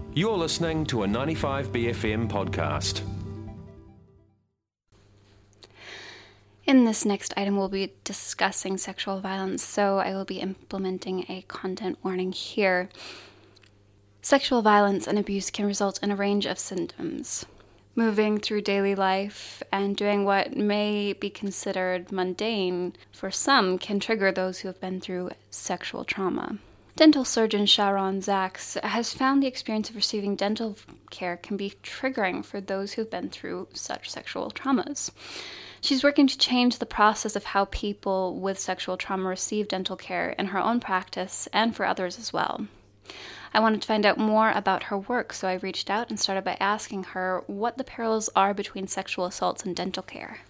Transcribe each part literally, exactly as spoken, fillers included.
You're listening to a ninety-five B F M podcast. In this next item, we'll be discussing sexual violence, so I will be implementing a content warning here. Sexual violence and abuse can result in a range of symptoms. Moving through daily life and doing what may be considered mundane for some can trigger those who have been through sexual trauma. Dental surgeon Sharon Zacks has found the experience of receiving dental care can be triggering for those who've been through such sexual traumas. She's working to change the process of how people with sexual trauma receive dental care in her own practice and for others as well. I wanted to find out more about her work, so I reached out and started by asking her what the parallels are between sexual assaults and dental care.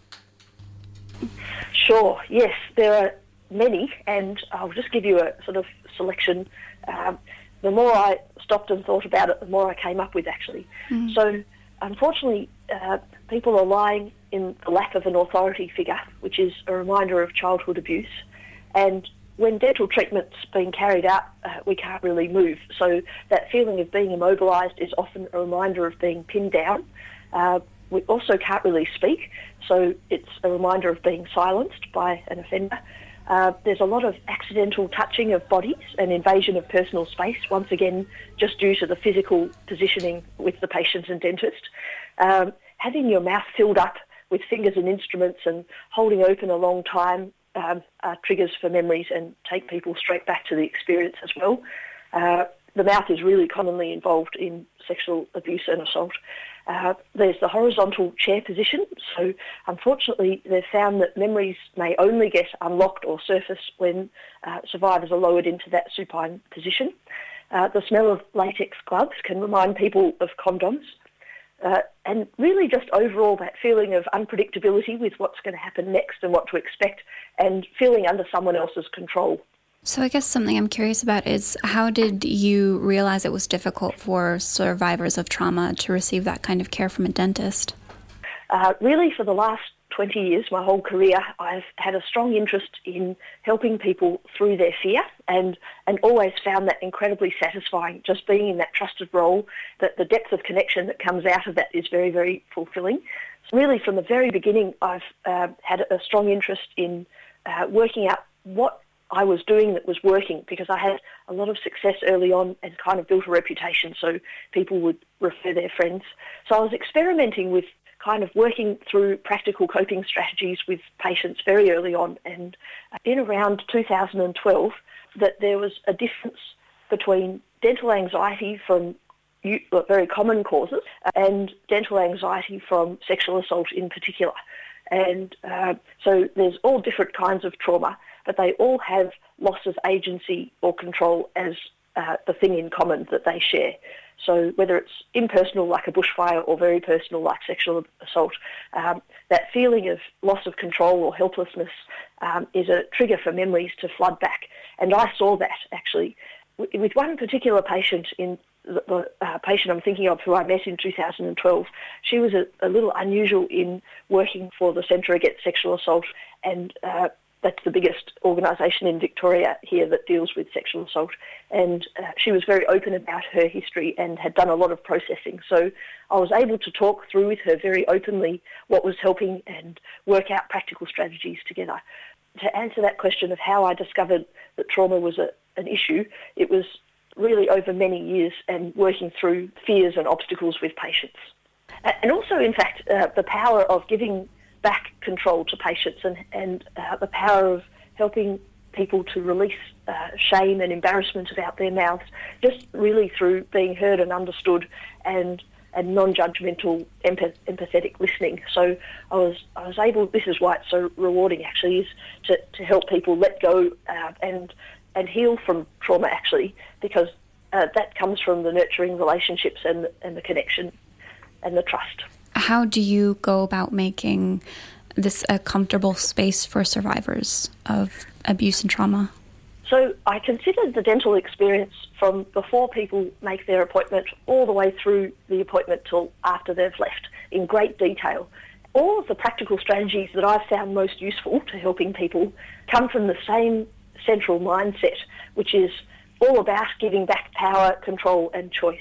Sure, yes, there are many, and I'll just give you a sort of selection. Um, the more I stopped and thought about it, the more I came up with, actually. Mm. So, unfortunately, uh, people are lying in the lack of an authority figure, which is a reminder of childhood abuse. And when dental treatment's being carried out, uh, we can't really move. So that feeling of being immobilised is often a reminder of being pinned down. Uh, we also can't really speak, so it's a reminder of being silenced by an offender. Uh, there's a lot of accidental touching of bodies and invasion of personal space, once again, just due to the physical positioning with the patient and dentist. Um, having your mouth filled up with fingers and instruments and holding open a long time um, are triggers for memories and take people straight back to the experience as well. Uh, the mouth is really commonly involved in sexual abuse and assault. Uh, there's the horizontal chair position. So unfortunately, they've found that memories may only get unlocked or surface when uh, survivors are lowered into that supine position. Uh, the smell of latex gloves can remind people of condoms. Uh, and really just overall that feeling of unpredictability with what's going to happen next and what to expect and feeling under someone else's control. So I guess something I'm curious about is how did you realize it was difficult for survivors of trauma to receive that kind of care from a dentist? Uh, really, for the last twenty years, my whole career, I've had a strong interest in helping people through their fear and, and always found that incredibly satisfying, just being in that trusted role, that the depth of connection that comes out of that is very, very fulfilling. So really, from the very beginning, I've uh, had a strong interest in uh, working out what I was doing that was working, because I had a lot of success early on and kind of built a reputation, so people would refer their friends. So I was experimenting with kind of working through practical coping strategies with patients very early on, and in around two thousand twelve that there was a difference between dental anxiety from very common causes and dental anxiety from sexual assault in particular. And uh, so there's all different kinds of trauma, but they all have loss of agency or control as uh, the thing in common that they share. So whether it's impersonal like a bushfire or very personal like sexual assault, um, that feeling of loss of control or helplessness um, is a trigger for memories to flood back. And I saw that actually with one particular patient in the, the uh, patient I'm thinking of who I met in two thousand twelve. She was a, a little unusual in working for the Centre Against Sexual Assault, and uh, that's the biggest organisation in Victoria here that deals with sexual assault. And uh, she was very open about her history and had done a lot of processing. So I was able to talk through with her very openly what was helping and work out practical strategies together. To answer that question of how I discovered that trauma was a, an issue, it was really over many years and working through fears and obstacles with patients. And also, in fact, uh, the power of giving back control to patients and, and uh, the power of helping people to release uh, shame and embarrassment about their mouths, just really through being heard and understood and and non-judgmental, empath- empathetic listening. So I was I was able, this is why it's so rewarding actually, is to, to help people let go uh, and and heal from trauma actually, because uh, that comes from the nurturing relationships and, and the connection and the trust. How do you go about making this a comfortable space for survivors of abuse and trauma? So I considered the dental experience from before people make their appointment all the way through the appointment till after they've left in great detail. All of the practical strategies that I've found most useful to helping people come from the same central mindset, which is all about giving back power, control and choice.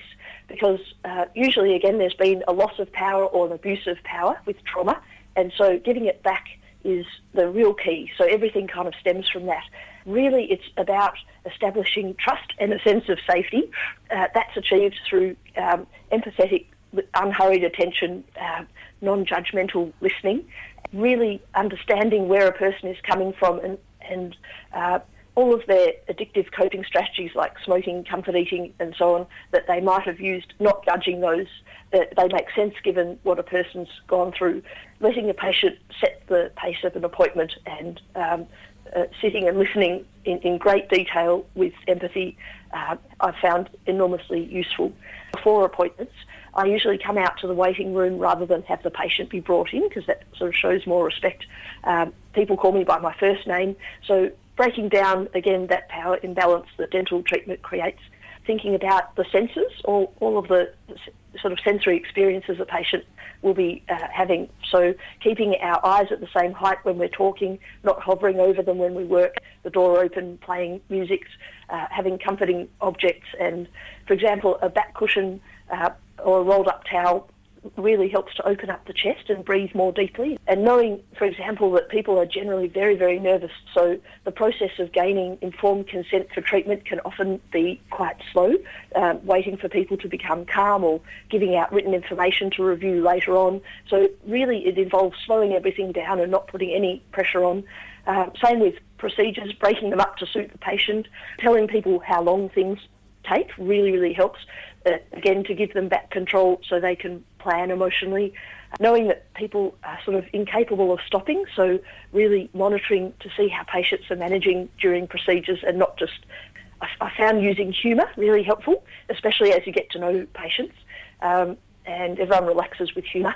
because uh, usually, again, there's been a loss of power or an abuse of power with trauma, and so getting it back is the real key. So everything kind of stems from that. Really, it's about establishing trust and a sense of safety. Uh, that's achieved through um, empathetic, unhurried attention, uh, non-judgmental listening, really understanding where a person is coming from, and, and uh, all of their addictive coping strategies like smoking, comfort eating and so on that they might have used, not judging those, that they make sense given what a person's gone through, letting the patient set the pace of an appointment, and um, uh, sitting and listening in, in great detail with empathy, uh, I've found enormously useful. Before appointments, I usually come out to the waiting room rather than have the patient be brought in, because that sort of shows more respect. Um, people call me by my first name, so breaking down, again, that power imbalance that dental treatment creates, thinking about the senses, all, all of the sort of sensory experiences a patient will be uh, having. So keeping our eyes at the same height when we're talking, not hovering over them when we work, the door open, playing music, uh, having comforting objects, and, for example, a back cushion uh, or a rolled-up towel really helps to open up the chest and breathe more deeply. And knowing, for example, that people are generally very, very nervous, so the process of gaining informed consent for treatment can often be quite slow, um, waiting for people to become calm or giving out written information to review later on. So really it involves slowing everything down and not putting any pressure on. Um, same with procedures, breaking them up to suit the patient, telling people how long things take really, really helps. Uh, again, to give them back control so they can plan emotionally, knowing that people are sort of incapable of stopping, so really monitoring to see how patients are managing during procedures, and not just, I, I found using humour really helpful, especially as you get to know patients, um, and everyone relaxes with humour.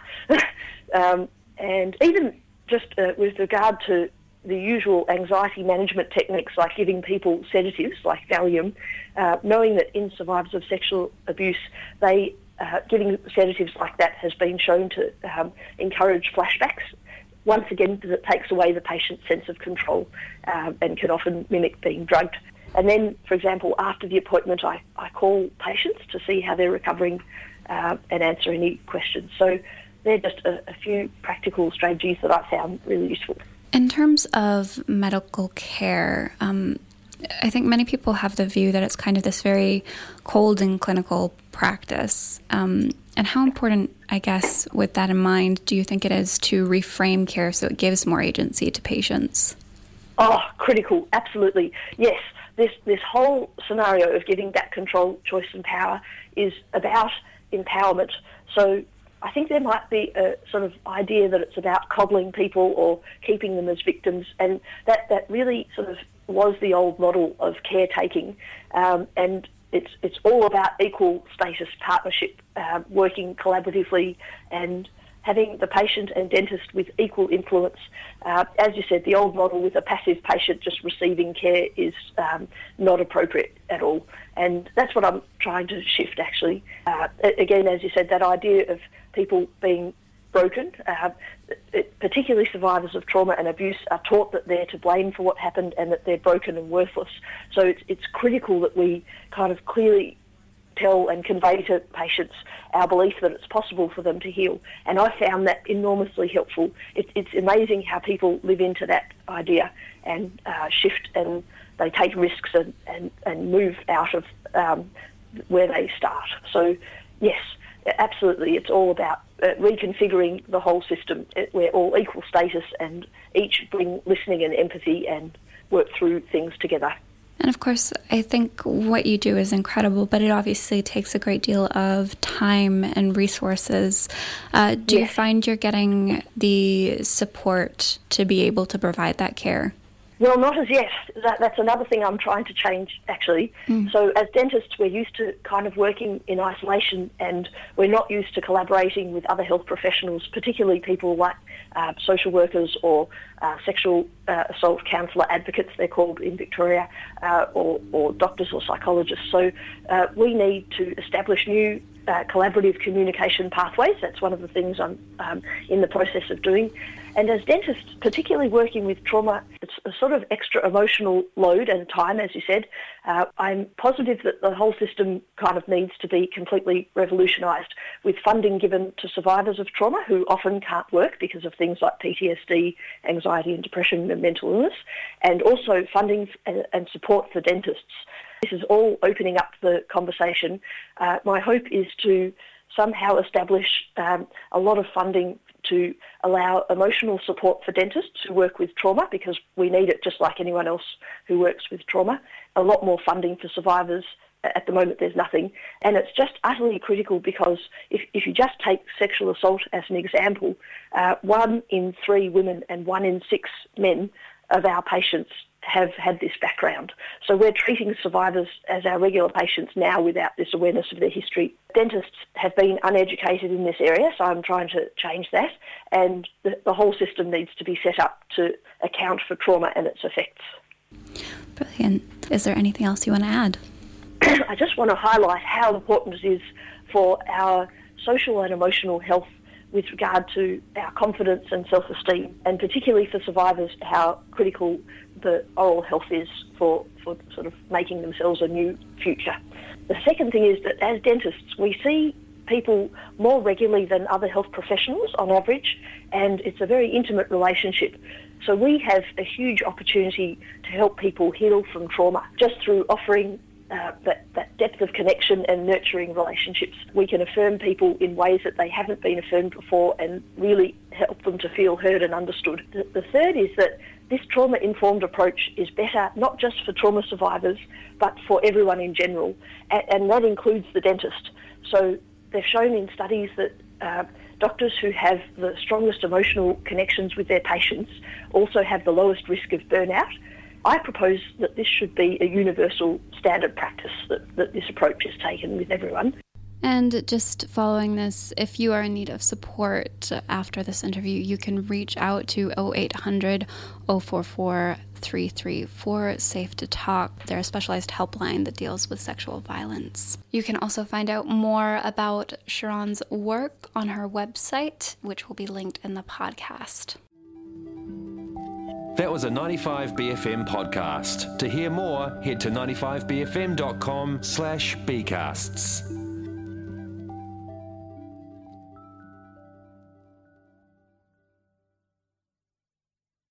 um, and even just uh, with regard to the usual anxiety management techniques like giving people sedatives like Valium, uh, knowing that in survivors of sexual abuse, they uh, giving sedatives like that has been shown to um, encourage flashbacks. Once again, because it takes away the patient's sense of control um, and can often mimic being drugged. And then, for example, after the appointment, I, I call patients to see how they're recovering uh, and answer any questions. So they're just a, a few practical strategies that I found really useful. In terms of medical care, um, I think many people have the view that it's kind of this very cold and clinical practice. Um, and how important, I guess, with that in mind, do you think it is to reframe care so it gives more agency to patients? Oh, critical, absolutely. Yes, this, this whole scenario of giving back control, choice and power is about empowerment. So I think there might be a sort of idea that it's about coddling people or keeping them as victims, and that, that really sort of was the old model of caretaking, um, and it's it's all about equal status partnership, uh, working collaboratively and having the patient and dentist with equal influence. Uh, as you said, the old model with a passive patient just receiving care is um, not appropriate at all, and that's what I'm trying to shift actually. Uh, again, as you said, that idea of people being broken, uh, it, particularly survivors of trauma and abuse, are taught that they're to blame for what happened and that they're broken and worthless. So it's, it's critical that we kind of clearly tell and convey to patients our belief that it's possible for them to heal. And I found that enormously helpful. It, it's amazing how people live into that idea and uh, shift, and they take risks and, and, and move out of um, where they start. So yes, absolutely, it's all about uh, reconfiguring the whole system. It, we're all equal status and each bring listening and empathy and work through things together. And of course, I think what you do is incredible, but it obviously takes a great deal of time and resources. Uh, do yes. you find you're getting the support to be able to provide that care? Well, not as yet. That, that's another thing I'm trying to change, actually. Mm. So as dentists, we're used to kind of working in isolation, and we're not used to collaborating with other health professionals, particularly people like uh, social workers or uh, sexual uh, assault counsellor advocates, they're called in Victoria, uh, or, or doctors or psychologists. So uh, we need to establish new uh, collaborative communication pathways. That's one of the things I'm um, in the process of doing. And as dentists, particularly working with trauma, it's a sort of extra emotional load and time, as you said. Uh, I'm positive that the whole system kind of needs to be completely revolutionised, with funding given to survivors of trauma who often can't work because of things like P T S D, anxiety and depression and mental illness, and also funding and, and support for dentists. This is all opening up the conversation. Uh, my hope is to somehow establish um, a lot of funding to allow emotional support for dentists who work with trauma, because we need it just like anyone else who works with trauma. A lot more funding for survivors. At the moment, there's nothing. And it's just utterly critical, because if, if you just take sexual assault as an example, uh, one in three women and one in six men of our patients have had this background. So we're treating survivors as our regular patients now without this awareness of their history. Dentists have been uneducated in this area, so I'm trying to change that. And the, the whole system needs to be set up to account for trauma and its effects. Brilliant. Is there anything else you want to add? I just want to highlight how important it is for our social and emotional health with regard to our confidence and self-esteem, and particularly for survivors, how critical the oral health is for, for sort of making themselves a new future. The second thing is that as dentists, we see people more regularly than other health professionals on average, and it's a very intimate relationship. So we have a huge opportunity to help people heal from trauma just through offering Uh, that, that depth of connection and nurturing relationships. We can affirm people in ways that they haven't been affirmed before and really help them to feel heard and understood. The, the third is that this trauma-informed approach is better not just for trauma survivors, but for everyone in general, and, and that includes the dentist. So they've shown in studies that uh, doctors who have the strongest emotional connections with their patients also have the lowest risk of burnout. I propose that this should be a universal standard practice, that, that this approach is taken with everyone. And just following this, if you are in need of support after this interview, you can reach out to oh eight hundred, oh four four, three three four, SAFE to Talk. They're a specialized helpline that deals with sexual violence. You can also find out more about Sharon's work on her website, which will be linked in the podcast. That was a ninety-five B F M podcast. To hear more, head to ninety-five b f m dot com slash bcasts.